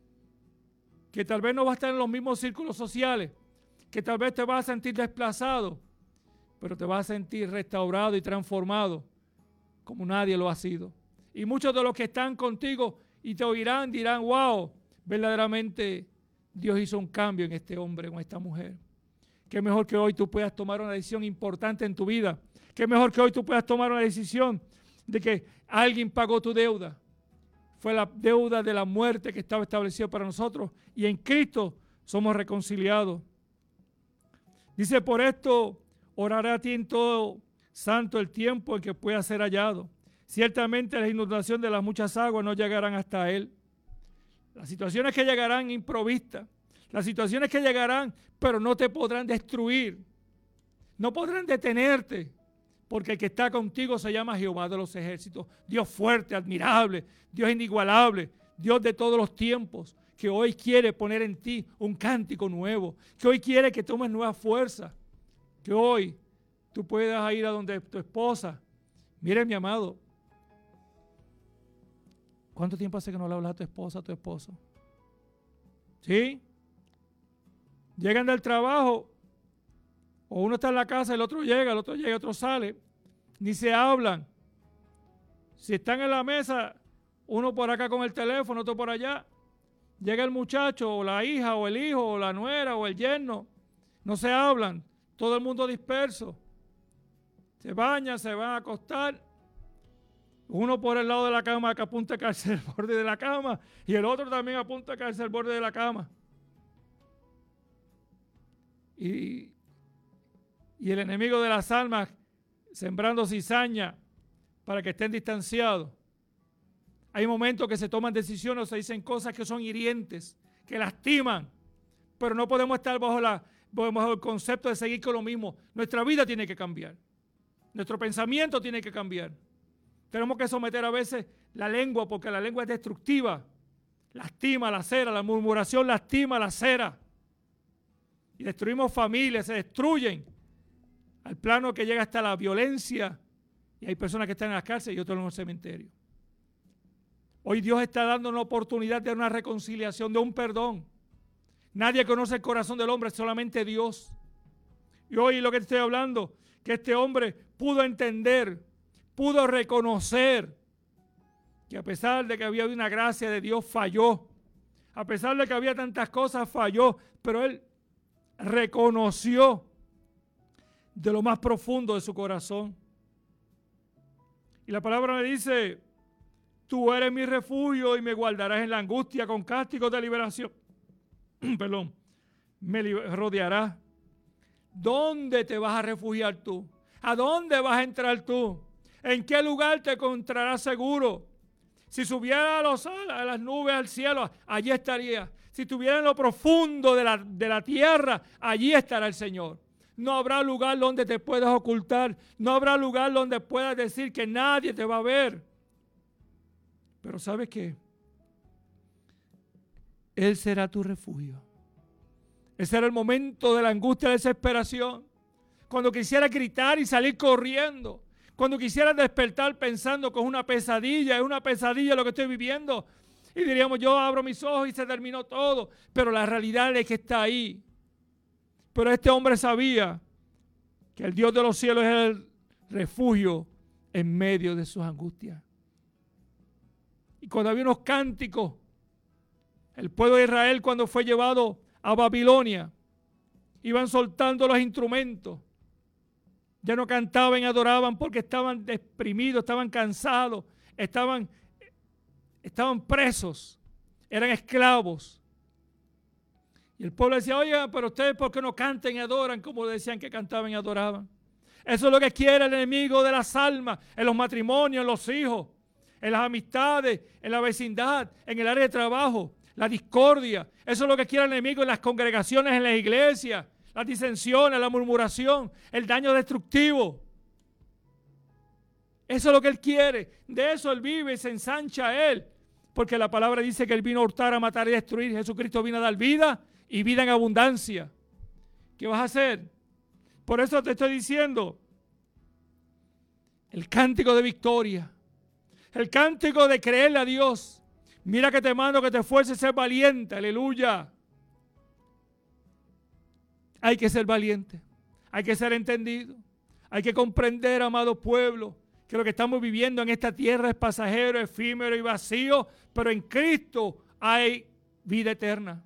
Que tal vez no vas a estar en los mismos círculos sociales, que tal vez te vas a sentir desplazado, pero te vas a sentir restaurado y transformado como nadie lo ha sido. Y muchos de los que están contigo y te oirán dirán, wow, verdaderamente Dios hizo un cambio en este hombre o en esta mujer. Qué mejor que hoy tú puedas tomar una decisión importante en tu vida. Qué mejor que hoy tú puedas tomar una decisión de que alguien pagó tu deuda. Fue la deuda de la muerte que estaba establecida para nosotros, y en Cristo somos reconciliados. Dice, por esto oraré a ti en todo santo el tiempo en que pueda ser hallado. Ciertamente la inundación de las muchas aguas no llegarán hasta él. Las situaciones que llegarán improvistas, las situaciones que llegarán, pero no te podrán destruir, no podrán detenerte, porque el que está contigo se llama Jehová de los ejércitos, Dios fuerte, admirable, Dios inigualable, Dios de todos los tiempos, que hoy quiere poner en ti un cántico nuevo, que hoy quiere que tomes nueva fuerza, que hoy tú puedas ir a donde tu esposa. Mire, mi amado, ¿cuánto tiempo hace que no le hablas a tu esposa, a tu esposo? ¿Sí? Llegan del trabajo, o uno está en la casa, el otro llega, otro sale, ni se hablan. Si están en la mesa, uno por acá con el teléfono, otro por allá, llega el muchacho, o la hija, o el hijo, o la nuera, o el yerno, no se hablan, todo el mundo disperso. Se bañan, se van a acostar, uno por el lado de la cama que apunta a caerse al borde de la cama, y el otro también apunta a caerse al borde de la cama. Y el enemigo de las almas sembrando cizaña para que estén distanciados. Hay momentos que se toman decisiones o se dicen cosas que son hirientes, que lastiman, pero no podemos estar bajo el concepto de seguir con lo mismo. Nuestra vida tiene que cambiar, nuestro pensamiento tiene que cambiar. Tenemos que someter a veces la lengua, porque la lengua es destructiva, lastima, lacera, la murmuración lastima, lacera, y destruimos familias, se destruyen al plano que llega hasta la violencia, y hay personas que están en las cárceles y otros en los cementerios. Hoy Dios está dando una oportunidad de una reconciliación, de un perdón. Nadie conoce el corazón del hombre, solamente Dios. Y hoy lo que te estoy hablando, que este hombre pudo entender, pudo reconocer que a pesar de que había una gracia de Dios, falló. A pesar de que había tantas cosas, falló. Pero él reconoció de lo más profundo de su corazón. Y la palabra me dice, tú eres mi refugio y me guardarás en la angustia, con cánticos de liberación. Perdón, me rodearás. ¿Dónde te vas a refugiar tú? ¿A dónde vas a entrar tú? ¿En qué lugar te encontrarás seguro? Si subiera a las nubes al cielo, allí estaría. Si estuviera en lo profundo de la tierra, allí estará el Señor. No habrá lugar donde te puedas ocultar. No habrá lugar donde puedas decir que nadie te va a ver. Pero ¿sabes qué? Él será tu refugio. Ese será el momento de la angustia y la desesperación. Cuando quisiera gritar y salir corriendo. Cuando quisiera despertar pensando que es una pesadilla lo que estoy viviendo. Y diríamos, yo abro mis ojos y se terminó todo. Pero la realidad es que está ahí. Pero este hombre sabía que el Dios de los cielos es el refugio en medio de sus angustias. Y cuando había unos cánticos, el pueblo de Israel cuando fue llevado a Babilonia, iban soltando los instrumentos. Ya no cantaban y adoraban porque estaban deprimidos, estaban cansados, estaban presos, eran esclavos. Y el pueblo decía, oye, pero ustedes ¿por qué no cantan y adoran como decían que cantaban y adoraban? Eso es lo que quiere el enemigo de las almas, en los matrimonios, en los hijos, en las amistades, en la vecindad, en el área de trabajo, la discordia. Eso es lo que quiere el enemigo en las congregaciones, en las iglesias, las disensiones, la murmuración, el daño destructivo. Eso es lo que él quiere. De eso él vive y se ensancha a él. Porque la palabra dice que él vino a hurtar, a matar y a destruir. Jesucristo vino a dar vida y vida en abundancia. ¿Qué vas a hacer? Por eso te estoy diciendo el cántico de victoria, el cántico de creerle a Dios. Mira que te mando que te esfuerces a ser valiente, aleluya. Hay que ser valiente, hay que ser entendido, hay que comprender, amado pueblo, que lo que estamos viviendo en esta tierra es pasajero, efímero y vacío, pero en Cristo hay vida eterna.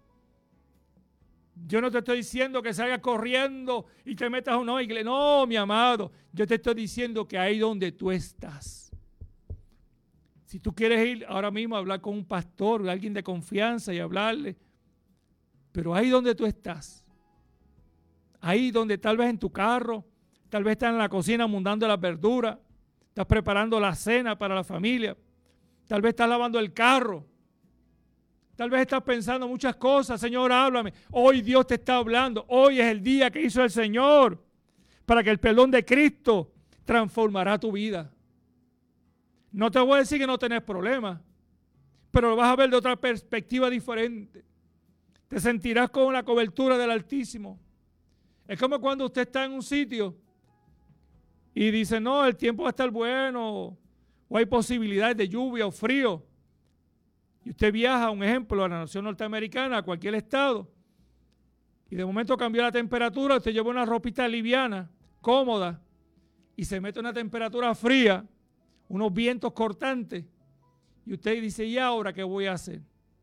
Yo no te estoy diciendo que salgas corriendo y te metas a una iglesia. No, mi amado. Yo te estoy diciendo que ahí donde tú estás. Si tú quieres ir ahora mismo a hablar con un pastor, alguien de confianza y hablarle. Pero ahí donde tú estás. Ahí donde tal vez en tu carro, tal vez estás en la cocina mundando las verduras. Estás preparando la cena para la familia. Tal vez estás lavando el carro. Tal vez estás pensando muchas cosas. Señor, háblame. Hoy Dios te está hablando. Hoy es el día que hizo el Señor para que el perdón de Cristo transformará tu vida. No te voy a decir que no tenés problemas, pero lo vas a ver de otra perspectiva diferente. Te sentirás con la cobertura del Altísimo. Es como cuando usted está en un sitio y dice, no, el tiempo va a estar bueno, o hay posibilidades de lluvia o frío. Y usted viaja, un ejemplo, a la nación norteamericana, a cualquier estado, y de momento cambió la temperatura, usted lleva una ropita liviana, cómoda, y se mete a una temperatura fría, unos vientos cortantes, y usted dice, ¿y ahora qué voy a hacer?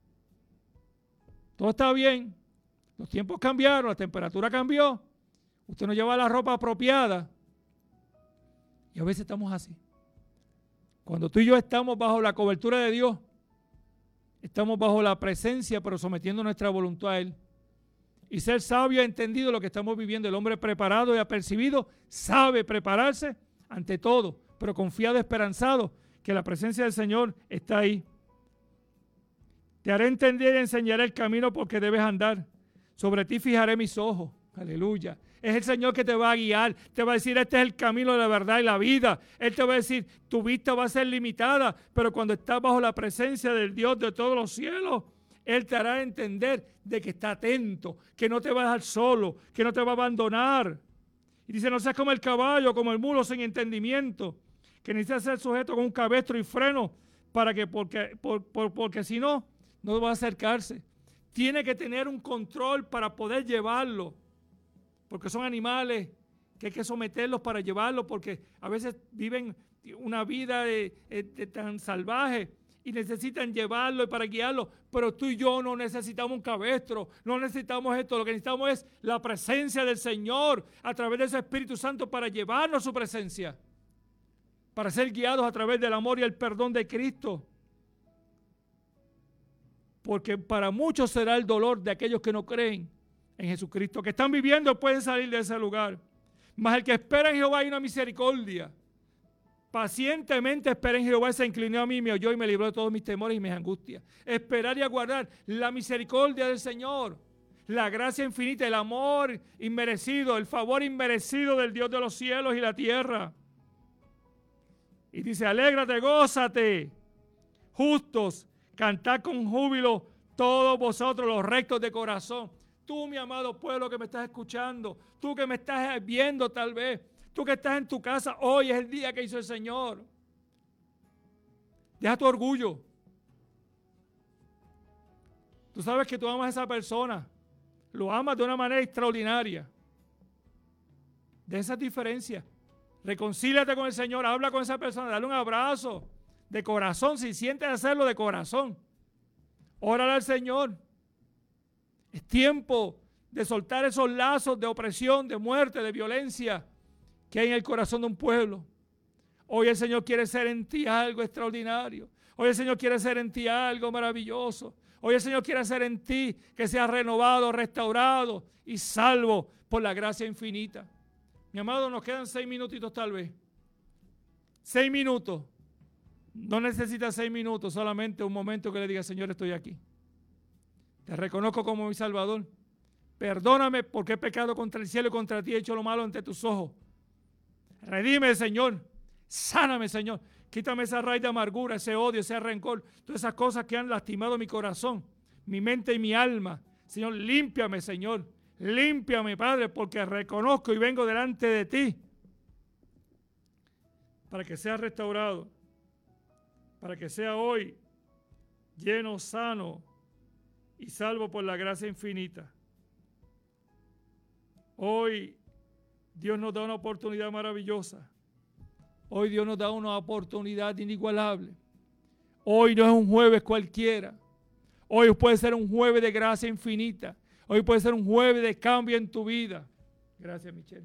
Todo está bien, los tiempos cambiaron, la temperatura cambió, usted no lleva la ropa apropiada, y a veces estamos así. Cuando tú y yo estamos bajo la cobertura de Dios, estamos bajo la presencia, pero sometiendo nuestra voluntad a Él. Y ser sabio y entendido lo que estamos viviendo. El hombre preparado y apercibido sabe prepararse ante todo, pero confiado, esperanzado, que la presencia del Señor está ahí. Te haré entender y enseñaré el camino por que debes andar. Sobre ti fijaré mis ojos. Aleluya. Es el Señor que te va a guiar. Te va a decir, este es el camino de la verdad y la vida. Él te va a decir, tu vista va a ser limitada, pero cuando estás bajo la presencia del Dios de todos los cielos, Él te hará entender de que está atento, que no te va a dejar solo, que no te va a abandonar. Y dice, no seas como el caballo, como el mulo sin entendimiento, que necesita ser sujeto con un cabestro y freno, para que, porque si no, no va a acercarse. Tiene que tener un control para poder llevarlo. Porque son animales que hay que someterlos para llevarlos, porque a veces viven una vida tan salvaje y necesitan llevarlo y para guiarlo. Pero tú y yo no necesitamos un cabestro, no necesitamos esto. Lo que necesitamos es la presencia del Señor a través de ese Espíritu Santo para llevarnos su presencia, para ser guiados a través del amor y el perdón de Cristo. Porque para muchos será el dolor de aquellos que no creen en Jesucristo, que están viviendo, pueden salir de ese lugar. Mas el que espera en Jehová hay una misericordia. Pacientemente esperé en Jehová, se inclinó a mí, me oyó y me libró de todos mis temores y mis angustias. Esperar y aguardar la misericordia del Señor, la gracia infinita, el amor inmerecido, el favor inmerecido del Dios de los cielos y la tierra. Y dice, alégrate, gózate, justos, cantad con júbilo todos vosotros los rectos de corazón. Tú, mi amado pueblo que me estás escuchando, tú que me estás viendo tal vez, tú que estás en tu casa, hoy es el día que hizo el Señor. Deja tu orgullo. Tú sabes que tú amas a esa persona, lo amas de una manera extraordinaria. De esas diferencias. Reconcíliate con el Señor, habla con esa persona, dale un abrazo de corazón, si sientes hacerlo de corazón. Órale al Señor. Es tiempo de soltar esos lazos de opresión, de muerte, de violencia que hay en el corazón de un pueblo. Hoy el Señor quiere hacer en ti algo extraordinario. Hoy el Señor quiere hacer en ti algo maravilloso. Hoy el Señor quiere hacer en ti que seas renovado, restaurado y salvo por la gracia infinita. Mi amado, nos quedan 6 minutitos tal vez. 6 minutos. No necesitas 6 minutos, solamente un momento que le diga, Señor, estoy aquí. Te reconozco como mi Salvador. Perdóname porque he pecado contra el cielo y contra ti, he hecho lo malo ante tus ojos. Redime, Señor. Sáname, Señor. Quítame esa raíz de amargura, ese odio, ese rencor, todas esas cosas que han lastimado mi corazón, mi mente y mi alma. Señor, límpiame, Señor. Límpiame, Padre, porque reconozco y vengo delante de ti para que sea restaurado, para que sea hoy lleno, sano y salvo por la gracia infinita. Hoy Dios nos da una oportunidad maravillosa. Hoy Dios nos da una oportunidad inigualable. Hoy no es un jueves cualquiera. Hoy puede ser un jueves de gracia infinita. Hoy puede ser un jueves de cambio en tu vida. Gracias, Michelle.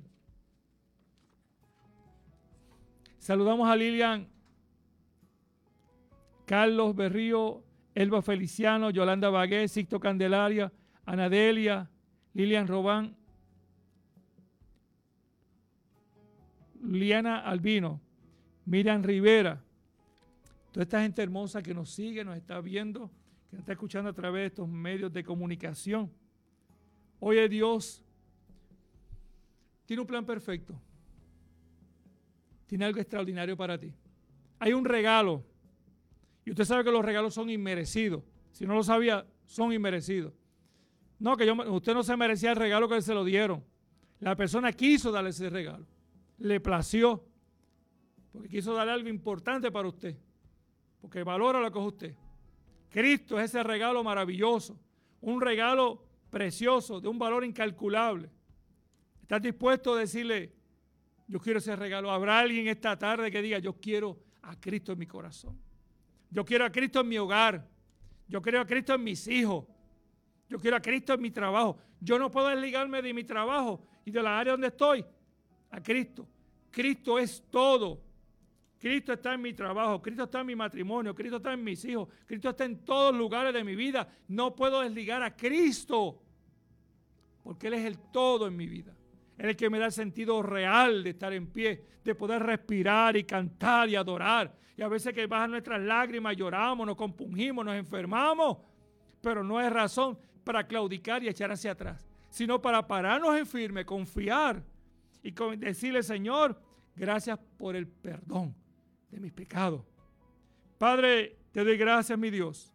Saludamos a Lilian, Carlos Berrío, Elba Feliciano, Yolanda Bagué, Sixto Candelaria, Anadelia, Lilian Robán, Liana Albino, Miriam Rivera, toda esta gente hermosa que nos sigue, nos está viendo, que nos está escuchando a través de estos medios de comunicación. Oye, Dios tiene un plan perfecto. Tiene algo extraordinario para ti. Hay un regalo. Y usted sabe que los regalos son inmerecidos. Si no lo sabía, son inmerecidos. No, que usted no se merecía el regalo que se lo dieron. La persona quiso darle ese regalo. Le plació. Porque quiso darle algo importante para usted. Porque valora lo que es usted. Cristo es ese regalo maravilloso. Un regalo precioso, de un valor incalculable. ¿Estás dispuesto a decirle, yo quiero ese regalo? ¿Habrá alguien esta tarde que diga, yo quiero a Cristo en mi corazón? Yo quiero a Cristo en mi hogar. Yo quiero a Cristo en mis hijos. Yo quiero a Cristo en mi trabajo. Yo no puedo desligarme de mi trabajo y de la área donde estoy a Cristo. Cristo es todo. Cristo está en mi trabajo, Cristo está en mi matrimonio, Cristo está en mis hijos, Cristo está en todos lugares de mi vida. No puedo desligar a Cristo porque Él es el todo en mi vida. Él es el que me da el sentido real de estar en pie, de poder respirar y cantar y adorar. Y a veces que bajan nuestras lágrimas, lloramos, nos compungimos, nos enfermamos, pero no es razón para claudicar y echar hacia atrás, sino para pararnos en firme, confiar y decirle, Señor, gracias por el perdón de mis pecados. Padre, te doy gracias, mi Dios,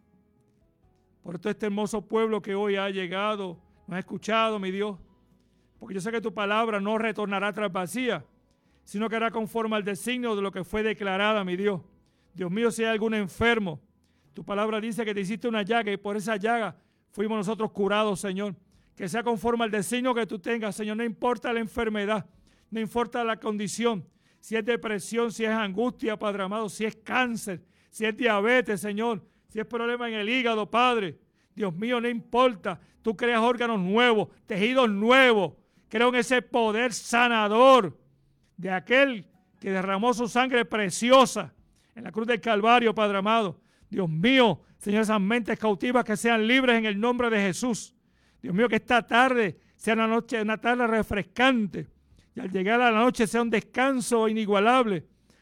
por todo este hermoso pueblo que hoy ha llegado, nos ha escuchado, mi Dios, porque yo sé que tu palabra no retornará tras vacía, sino que hará conforme al designio de lo que fue declarada, mi Dios. Dios mío, si hay algún enfermo, tu palabra dice que te hiciste una llaga y por esa llaga fuimos nosotros curados, Señor. Que sea conforme al designio que tú tengas, Señor, no importa la enfermedad, no importa la condición, si es depresión, si es angustia, Padre amado, si es cáncer, si es diabetes, Señor, si es problema en el hígado, Padre. Dios mío, no importa, tú creas órganos nuevos, tejidos nuevos. Creo en ese poder sanador de aquel que derramó su sangre preciosa en la cruz del Calvario, Padre amado. Dios mío, Señor, esas mentes cautivas que sean libres en el nombre de Jesús. Dios mío, que esta tarde sea una tarde refrescante y al llegar a la noche sea un descanso inigualable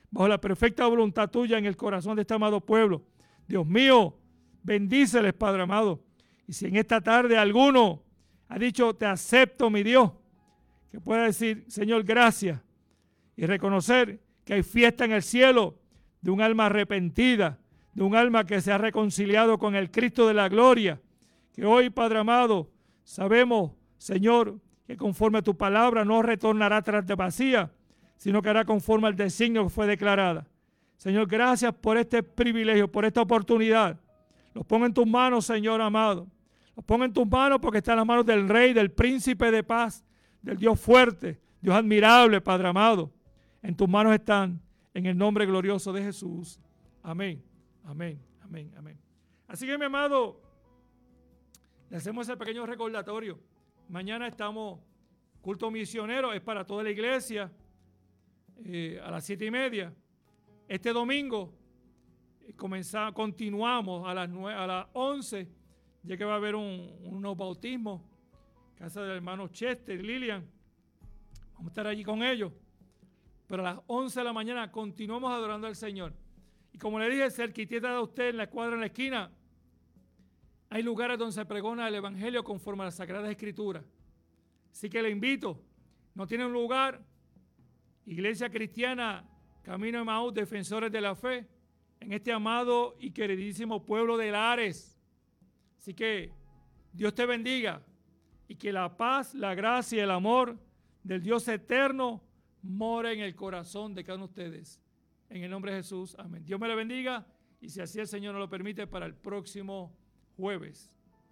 bajo la perfecta voluntad tuya en el corazón de este amado pueblo. Dios mío, bendíceles, Padre amado. Y si en esta tarde alguno ha dicho, te acepto, mi Dios, que pueda decir, Señor, gracias, y reconocer que hay fiesta en el cielo de un alma arrepentida, de un alma que se ha reconciliado con el Cristo de la gloria, que hoy, Padre amado, sabemos, Señor, que conforme a tu palabra no retornará atrás de vacía, sino que hará conforme al designio que fue declarada. Señor, gracias por este privilegio, por esta oportunidad. Los pongo en tus manos, Señor amado. Los pongo en tus manos porque está en las manos del Rey, del Príncipe de paz, del Dios fuerte, Dios admirable, Padre amado. En tus manos están, en el nombre glorioso de Jesús. Amén, amén, amén, amén. Así que, mi amado, le hacemos ese pequeño recordatorio. Mañana estamos, culto misionero, es para toda la iglesia, a las 7:30. Este domingo continuamos a las 11, ya que va a haber unos bautismos, casa del hermano Chester y Lilian. Vamos a estar allí con ellos. Pero a las 11 de la mañana continuamos adorando al Señor. Y como le dije, cerquitita de usted, en la cuadra, en la esquina, hay lugares donde se pregona el Evangelio conforme a las Sagradas Escrituras. Así que le invito, no tiene un lugar, Iglesia Cristiana Camino de Emaús, Defensores de la Fe, en este amado y queridísimo pueblo de Lares. Así que Dios te bendiga y que la paz, la gracia y el amor del Dios eterno more en el corazón de cada uno de ustedes. En el nombre de Jesús, amén. Dios me le bendiga y si así el Señor nos lo permite, para el próximo jueves.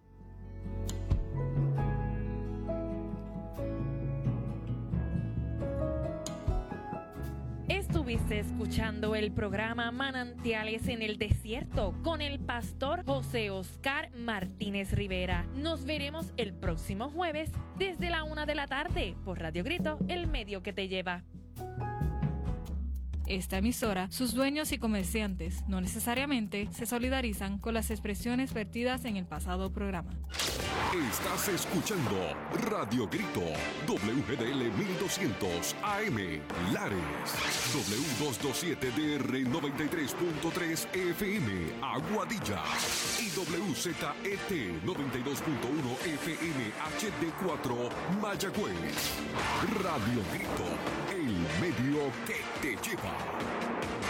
Estuviste escuchando el programa Manantiales en el Desierto con el pastor José Oscar Martínez Rivera. Nos veremos el próximo jueves desde la 1 de la tarde por Radio Grito, el medio que te lleva. Esta emisora, sus dueños y comerciantes no necesariamente se solidarizan con las expresiones vertidas en el pasado programa. Estás escuchando Radio Grito, WGDL 1200 AM, Lares, W227DR 93.3 FM, Aguadilla, y WZET 92.1 FM HD4, Mayagüez. Radio Grito, el medio que te lleva.